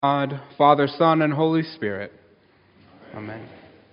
God, Father, Son, and Holy Spirit. Amen.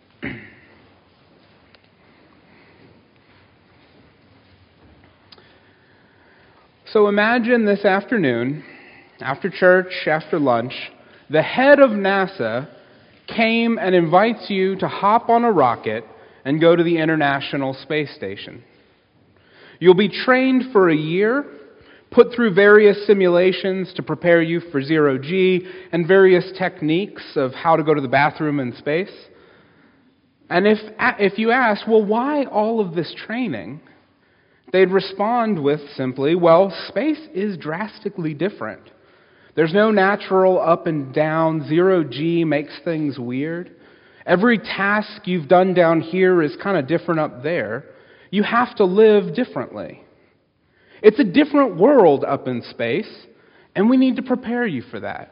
So imagine this afternoon, after church, after lunch, the head of NASA came and invites you to hop on a rocket and go to the International Space Station. You'll be trained for a year, put through various simulations to prepare you for zero-G and various techniques of how to go to the bathroom in space. And if you ask, well, why all of this training? They'd respond with simply, well, space is drastically different. There's no natural up and down. Zero-G makes things weird. Every task you've done down here is kind of different up there. You have to live differently. It's a different world up in space, and we need to prepare you for that.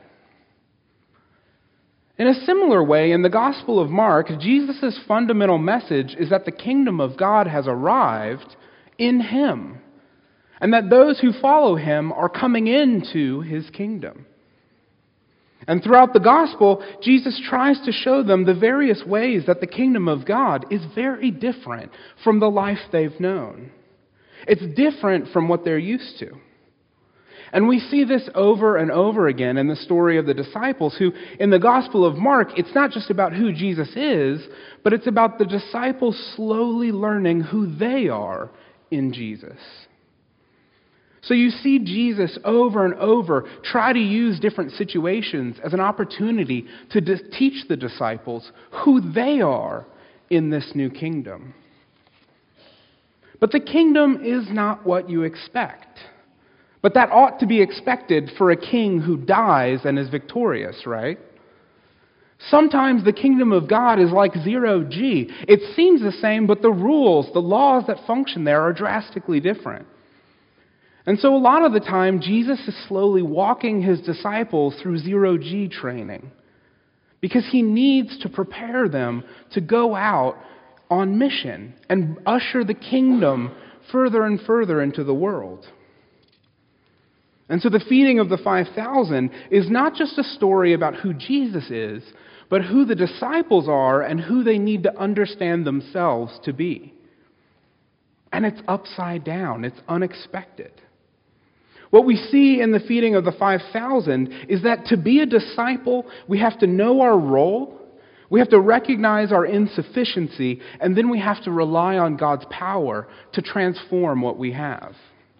In a similar way, in the Gospel of Mark, Jesus' fundamental message is that the kingdom of God has arrived in Him, and that those who follow Him are coming into His kingdom. And throughout the Gospel, Jesus tries to show them the various ways that the kingdom of God is very different from the life they've known. It's different from what they're used to. And we see this over and over again in the story of the disciples who, in the Gospel of Mark, it's not just about who Jesus is, but it's about the disciples slowly learning who they are in Jesus. So you see Jesus over and over try to use different situations as an opportunity to teach the disciples who they are in this new kingdom. But the kingdom is not what you expect. But that ought to be expected for a king who dies and is victorious, right? Sometimes the kingdom of God is like zero-G. It seems the same, but the rules, the laws that function there are drastically different. And so a lot of the time, Jesus is slowly walking his disciples through zero-G training because he needs to prepare them to go out on mission and usher the kingdom further and further into the world. And so the feeding of the 5,000 is not just a story about who Jesus is, but who the disciples are and who they need to understand themselves to be. And it's upside down. It's unexpected. What we see in the feeding of the 5,000 is that to be a disciple, we have to know our role, we have to recognize our insufficiency, and then we have to rely on God's power to transform what we have.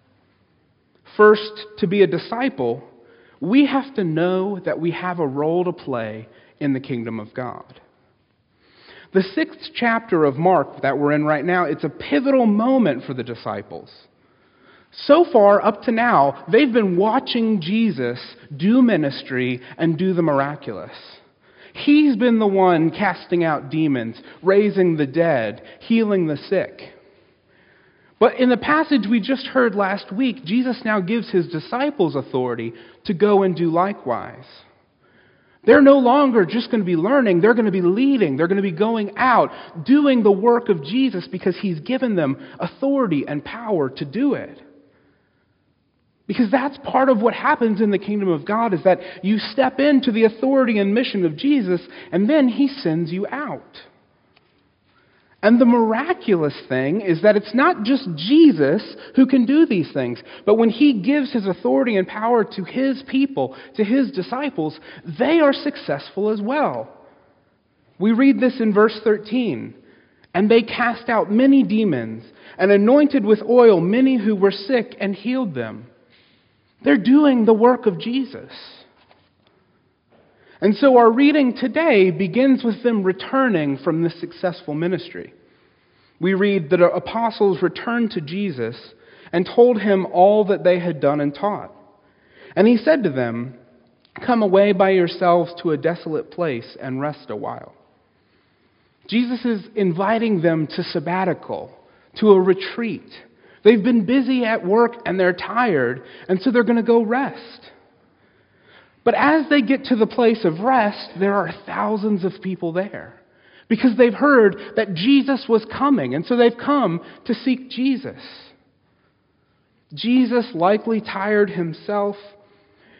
First, to be a disciple, we have to know that we have a role to play in the kingdom of God. The 6th chapter of Mark that we're in right now, it's a pivotal moment for the disciples. So far, up to now, they've been watching Jesus do ministry and do the miraculous. He's been the one casting out demons, raising the dead, healing the sick. But in the passage we just heard last week, Jesus now gives his disciples authority to go and do likewise. They're no longer just going to be learning, they're going to be leading, they're going to be going out, doing the work of Jesus because he's given them authority and power to do it. Because that's part of what happens in the kingdom of God, is that you step into the authority and mission of Jesus, and then he sends you out. And the miraculous thing is that it's not just Jesus who can do these things, but when he gives his authority and power to his people, to his disciples, they are successful as well. We read this in verse 13. And they cast out many demons and anointed with oil many who were sick and healed them. They're doing the work of Jesus. And so our reading today begins with them returning from this successful ministry. We read that the apostles returned to Jesus and told him all that they had done and taught. And he said to them, "Come away by yourselves to a desolate place and rest a while." Jesus is inviting them to sabbatical, to a retreat. They've been busy at work and they're tired, and so they're going to go rest. But as they get to the place of rest, there are thousands of people there because they've heard that Jesus was coming, and so they've come to seek Jesus. Jesus likely tired himself,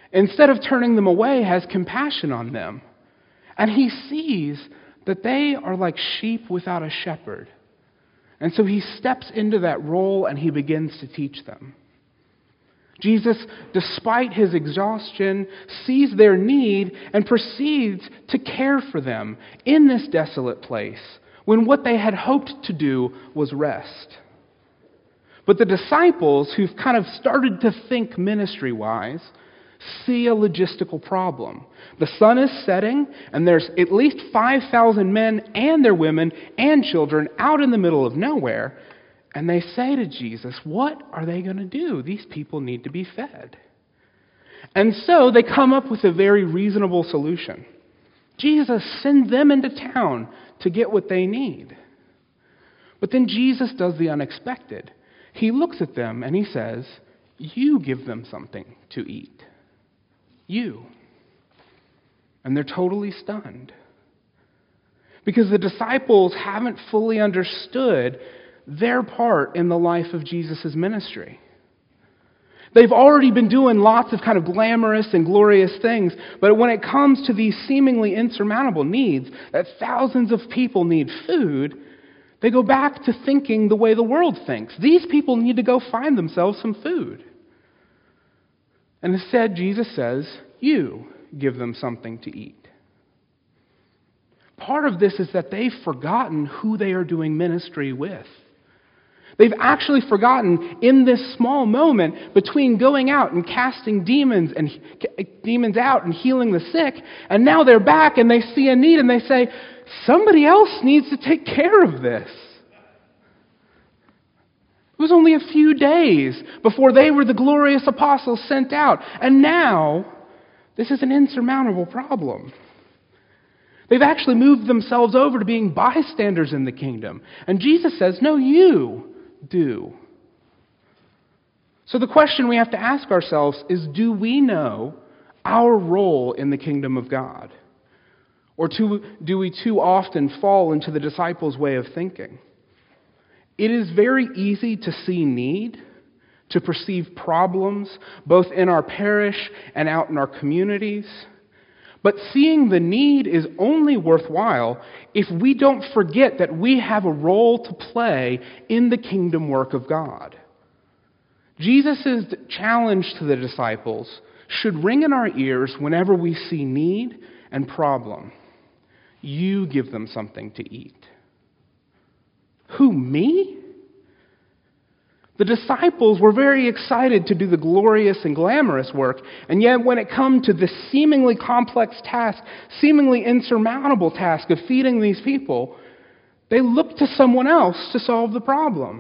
instead of turning them away, has compassion on them. And he sees that they are like sheep without a shepherd. And so he steps into that role and he begins to teach them. Jesus, despite his exhaustion, sees their need and proceeds to care for them in this desolate place when what they had hoped to do was rest. But the disciples, who've kind of started to think ministry-wise, see a logistical problem. The sun is setting, and there's at least 5,000 men and their women and children out in the middle of nowhere. And they say to Jesus, what are they going to do? These people need to be fed. And so they come up with a very reasonable solution. Jesus, send them into town to get what they need. But then Jesus does the unexpected. He looks at them and he says, you give them something to eat. You. And they're totally stunned. Because the disciples haven't fully understood their part in the life of Jesus' ministry. They've already been doing lots of kind of glamorous and glorious things, but when it comes to these seemingly insurmountable needs, that thousands of people need food, they go back to thinking the way the world thinks. These people need to go find themselves some food. And instead, Jesus says, you give them something to eat. Part of this is that they've forgotten who they are doing ministry with. They've actually forgotten in this small moment between going out and casting demons out and healing the sick, and now they're back and they see a need and they say, somebody else needs to take care of this. It was only a few days before they were the glorious apostles sent out, and now this is an insurmountable problem. They've actually moved themselves over to being bystanders in the kingdom. And Jesus says, no, you do. So the question we have to ask ourselves is, do we know our role in the kingdom of God? Or do we too often fall into the disciples' way of thinking? It is very easy to see need, to perceive problems, both in our parish and out in our communities. But seeing the need is only worthwhile if we don't forget that we have a role to play in the kingdom work of God. Jesus' challenge to the disciples should ring in our ears whenever we see need and problem. You give them something to eat. Who, me? The disciples were very excited to do the glorious and glamorous work, and yet when it come to this seemingly complex task, seemingly insurmountable task of feeding these people, they looked to someone else to solve the problem.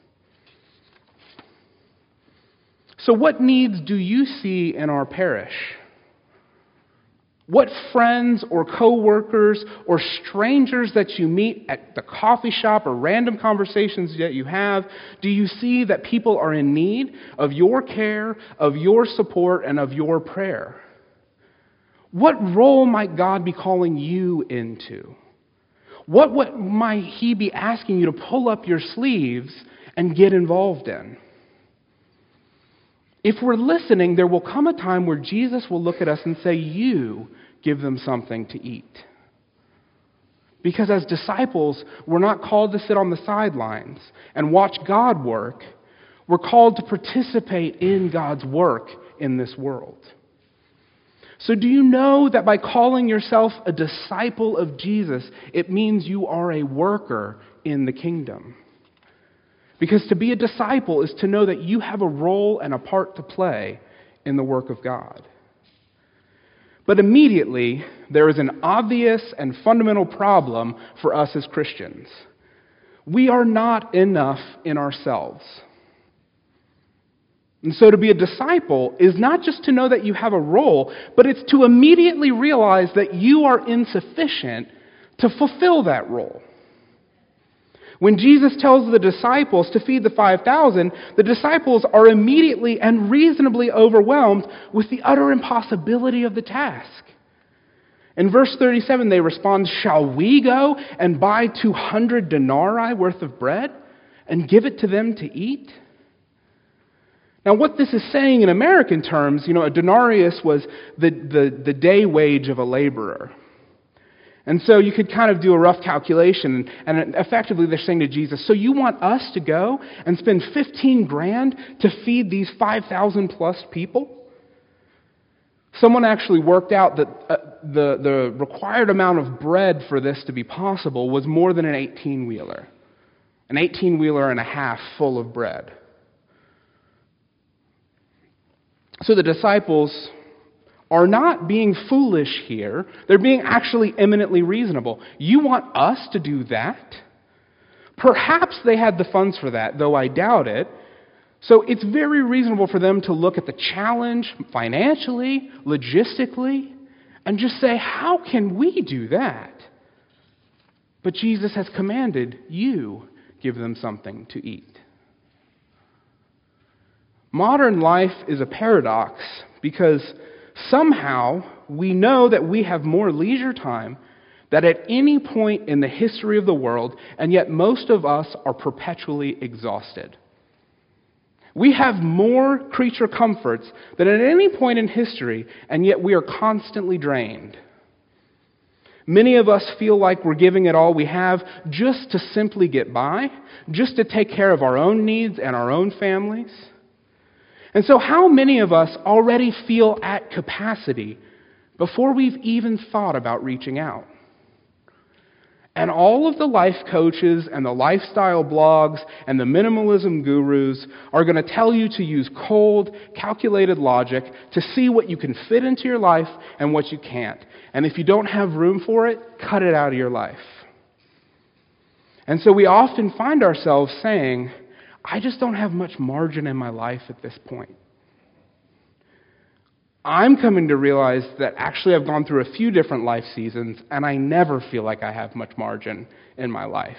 So what needs do you see in our parish? What friends or co-workers or strangers that you meet at the coffee shop or random conversations that you have, do you see that people are in need of your care, of your support, and of your prayer? What role might God be calling you into? What might He be asking you to pull up your sleeves and get involved in? If we're listening, there will come a time where Jesus will look at us and say, you give them something to eat. Because as disciples, we're not called to sit on the sidelines and watch God work. We're called to participate in God's work in this world. So do you know that by calling yourself a disciple of Jesus, it means you are a worker in the kingdom? Because to be a disciple is to know that you have a role and a part to play in the work of God. But immediately, there is an obvious and fundamental problem for us as Christians. We are not enough in ourselves. And so to be a disciple is not just to know that you have a role, but it's to immediately realize that you are insufficient to fulfill that role. When Jesus tells the disciples to feed the 5,000, the disciples are immediately and reasonably overwhelmed with the utter impossibility of the task. In verse 37, they respond, "Shall we go and buy 200 denarii worth of bread and give it to them to eat?" Now, what this is saying in American terms, a denarius was the day wage of a laborer. And so you could kind of do a rough calculation, and effectively they're saying to Jesus, so you want us to go and spend 15 grand to feed these 5,000 plus people? Someone actually worked out that the required amount of bread for this to be possible was more than an 18-wheeler. An 18-wheeler and a half full of bread. So the disciples are not being foolish here. They're being actually eminently reasonable. You want us to do that? Perhaps they had the funds for that, though I doubt it. So it's very reasonable for them to look at the challenge financially, logistically, and just say, how can we do that? But Jesus has commanded you give them something to eat. Modern life is a paradox because somehow we know that we have more leisure time than at any point in the history of the world, and yet most of us are perpetually exhausted. We have more creature comforts than at any point in history, and yet we are constantly drained. Many of us feel like we're giving it all we have just to simply get by, just to take care of our own needs and our own families. And so how many of us already feel at capacity before we've even thought about reaching out? And all of the life coaches and the lifestyle blogs and the minimalism gurus are going to tell you to use cold, calculated logic to see what you can fit into your life and what you can't. And if you don't have room for it, cut it out of your life. And so we often find ourselves saying, I just don't have much margin in my life at this point. I'm coming to realize that actually I've gone through a few different life seasons, and I never feel like I have much margin in my life.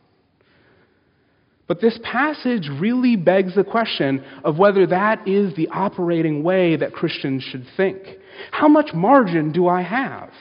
But this passage really begs the question of whether that is the operating way that Christians should think. How much margin do I have?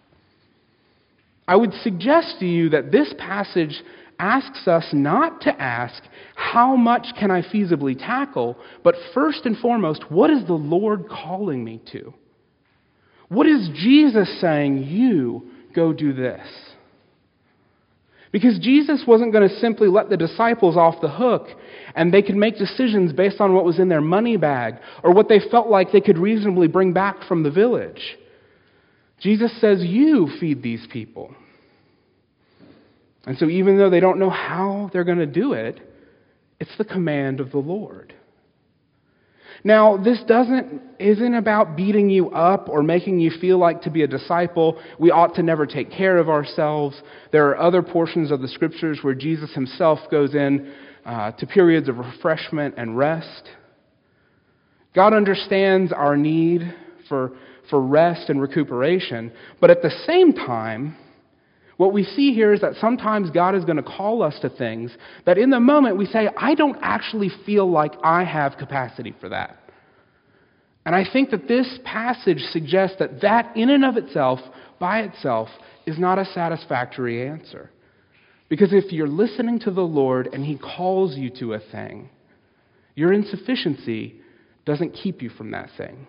I would suggest to you that this passage asks us not to ask, how much can I feasibly tackle, but first and foremost, what is the Lord calling me to? What is Jesus saying, you go do this? Because Jesus wasn't going to simply let the disciples off the hook and they could make decisions based on what was in their money bag or what they felt like they could reasonably bring back from the village. Jesus says, you feed these people. And so even though they don't know how they're going to do it, it's the command of the Lord. Now, this isn't about beating you up or making you feel like to be a disciple, we ought to never take care of ourselves. There are other portions of the Scriptures where Jesus himself goes in to periods of refreshment and rest. God understands our need for rest and recuperation, but at the same time, what we see here is that sometimes God is going to call us to things that in the moment we say, I don't actually feel like I have capacity for that. And I think that this passage suggests that that in and of itself, by itself, is not a satisfactory answer. Because if you're listening to the Lord and he calls you to a thing, your insufficiency doesn't keep you from that thing.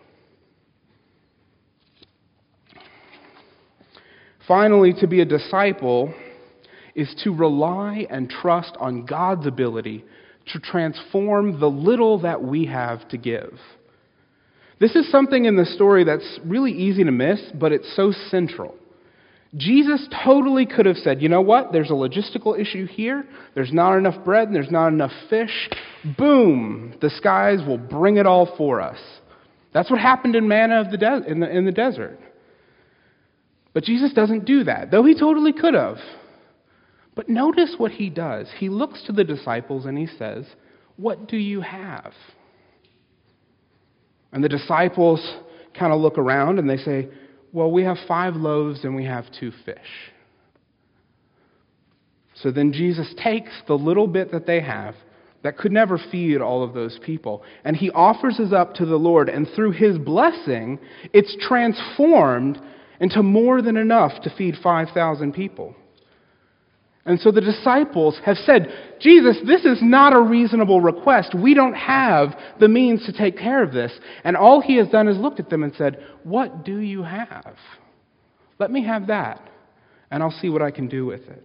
Finally, to be a disciple is to rely and trust on God's ability to transform the little that we have to give. This is something in the story that's really easy to miss, but it's so central. Jesus totally could have said, you know what, there's a logistical issue here, there's not enough bread, and there's not enough fish. Boom, the skies will bring it all for us. That's what happened in manna in the desert. But Jesus doesn't do that, though he totally could have. But notice what he does. He looks to the disciples and he says, what do you have? And the disciples kind of look around and they say, well, we have 5 loaves and we have 2 fish. So then Jesus takes the little bit that they have that could never feed all of those people, and he offers it up to the Lord, and through his blessing, it's transformed into more than enough to feed 5,000 people. And so the disciples have said, Jesus, this is not a reasonable request. We don't have the means to take care of this. And all he has done is looked at them and said, what do you have? Let me have that, and I'll see what I can do with it.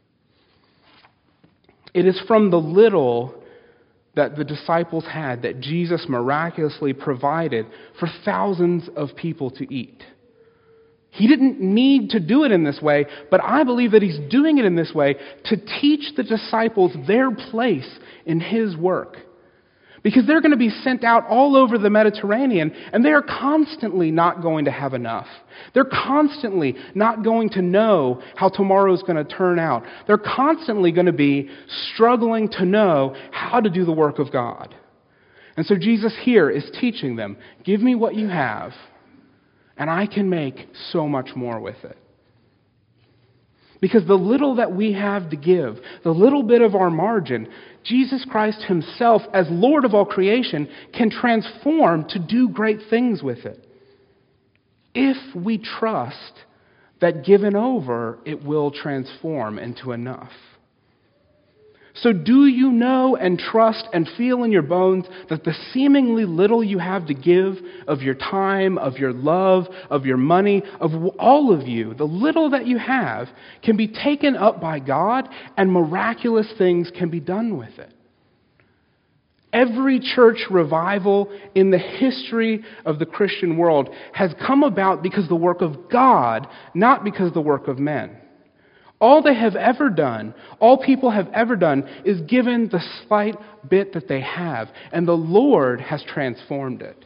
It is from the little that the disciples had that Jesus miraculously provided for thousands of people to eat. He didn't need to do it in this way, but I believe that he's doing it in this way to teach the disciples their place in his work. Because they're going to be sent out all over the Mediterranean, and they are constantly not going to have enough. They're constantly not going to know how tomorrow's going to turn out. They're constantly going to be struggling to know how to do the work of God. And so Jesus here is teaching them, give me what you have, and I can make so much more with it. Because the little that we have to give, the little bit of our margin, Jesus Christ himself, as Lord of all creation, can transform to do great things with it. If we trust that given over, it will transform into enough. So do you know and trust and feel in your bones that the seemingly little you have to give of your time, of your love, of your money, of all of you, the little that you have can be taken up by God and miraculous things can be done with it? Every church revival in the history of the Christian world has come about because of the work of God, not because of the work of men. All they have ever done, all people have ever done, is given the slight bit that they have, and the Lord has transformed it.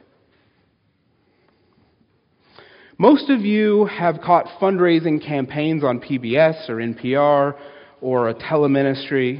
Most of you have caught fundraising campaigns on PBS or NPR or a teleministry.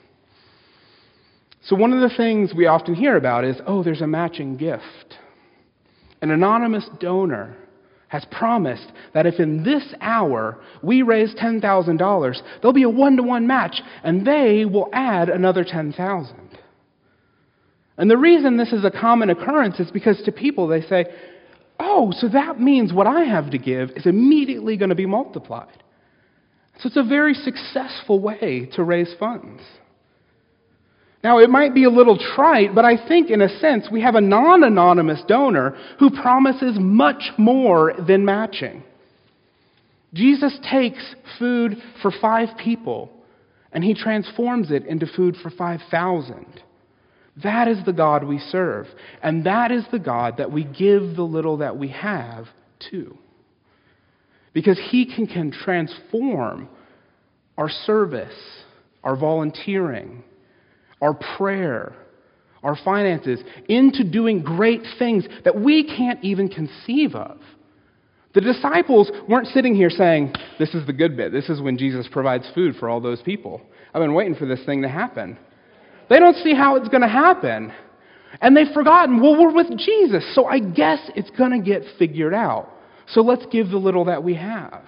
So one of the things we often hear about is, there's a matching gift. An anonymous donor has promised that if in this hour we raise $10,000, there'll be a 1-to-1 match, and they will add another $10,000. And the reason this is a common occurrence is because to people they say, so that means what I have to give is immediately going to be multiplied. So it's a very successful way to raise funds. Now, it might be a little trite, but I think in a sense we have a non-anonymous donor who promises much more than matching. Jesus takes food for 5 people and he transforms it into food for 5,000. That is the God we serve, and that is the God that we give the little that we have to. Because he can transform our service, our volunteering, our prayer, our finances, into doing great things that we can't even conceive of. The disciples weren't sitting here saying, this is the good bit. This is when Jesus provides food for all those people. I've been waiting for this thing to happen. They don't see how it's going to happen. And they've forgotten, we're with Jesus, so I guess it's going to get figured out. So let's give the little that we have.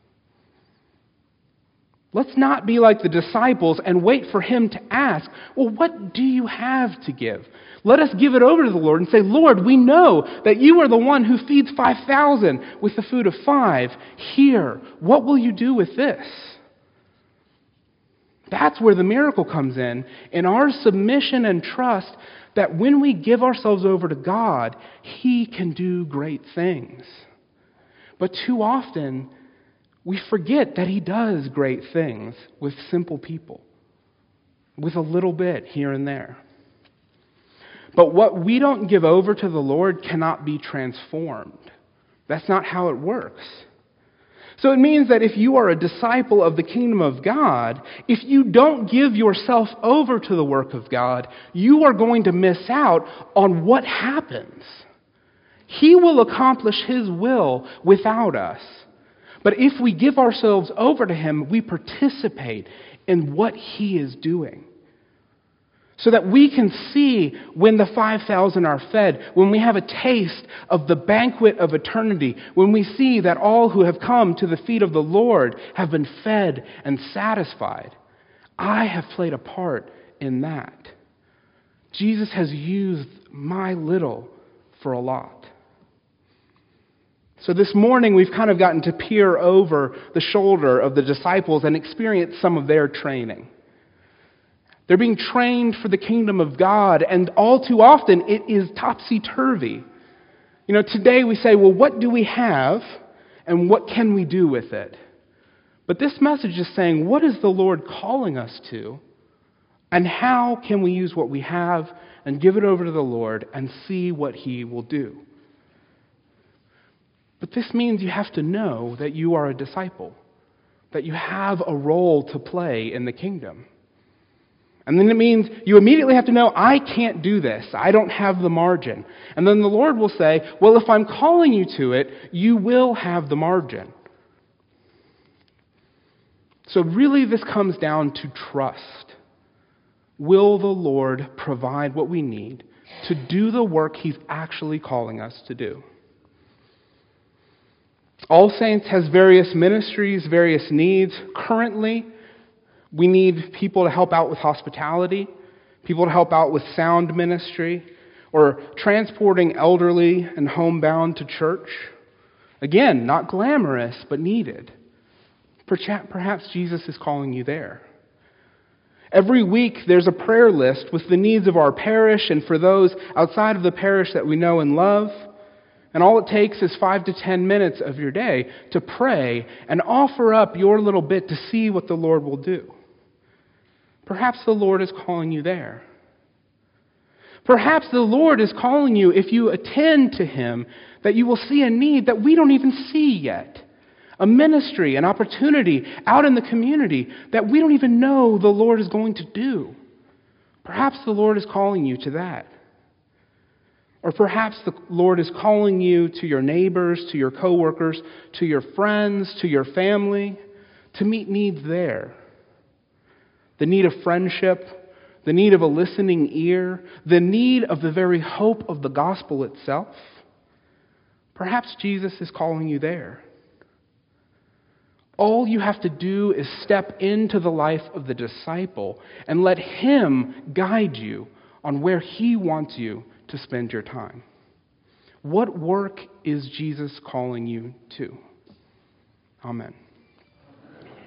Let's not be like the disciples and wait for him to ask, what do you have to give? Let us give it over to the Lord and say, Lord, we know that you are the one who feeds 5,000 with the food of 5. Here, what will you do with this? That's where the miracle comes in our submission and trust that when we give ourselves over to God, he can do great things. But too often, we forget that he does great things with simple people, with a little bit here and there. But what we don't give over to the Lord cannot be transformed. That's not how it works. So it means that if you are a disciple of the kingdom of God, if you don't give yourself over to the work of God, you are going to miss out on what happens. He will accomplish his will without us. But if we give ourselves over to him, we participate in what he is doing. So that we can see when the 5,000 are fed, when we have a taste of the banquet of eternity, when we see that all who have come to the feet of the Lord have been fed and satisfied. I have played a part in that. Jesus has used my little for a lot. So this morning we've kind of gotten to peer over the shoulder of the disciples and experience some of their training. They're being trained for the kingdom of God, and all too often it is topsy-turvy. Today we say, well, what do we have and what can we do with it? But this message is saying, what is the Lord calling us to? And how can we use what we have and give it over to the Lord and see what He will do? But this means you have to know that you are a disciple, that you have a role to play in the kingdom. And then it means you immediately have to know, I can't do this. I don't have the margin. And then the Lord will say, well, if I'm calling you to it, you will have the margin. So really this comes down to trust. Will the Lord provide what we need to do the work He's actually calling us to do? All Saints has various ministries, various needs. Currently, we need people to help out with hospitality, people to help out with sound ministry, or transporting elderly and homebound to church. Again, not glamorous, but needed. Perhaps Jesus is calling you there. Every week, there's a prayer list with the needs of our parish and for those outside of the parish that we know and love. And all it takes is 5 to 10 minutes of your day to pray and offer up your little bit to see what the Lord will do. Perhaps the Lord is calling you there. Perhaps the Lord is calling you, if you attend to Him, that you will see a need that we don't even see yet. A ministry, an opportunity out in the community that we don't even know the Lord is going to do. Perhaps the Lord is calling you to that. Or perhaps the Lord is calling you to your neighbors, to your coworkers, to your friends, to your family, to meet needs there. The need of friendship, the need of a listening ear, the need of the very hope of the gospel itself. Perhaps Jesus is calling you there. All you have to do is step into the life of the disciple and let Him guide you on where He wants you to spend your time. What work is Jesus calling you to? Amen.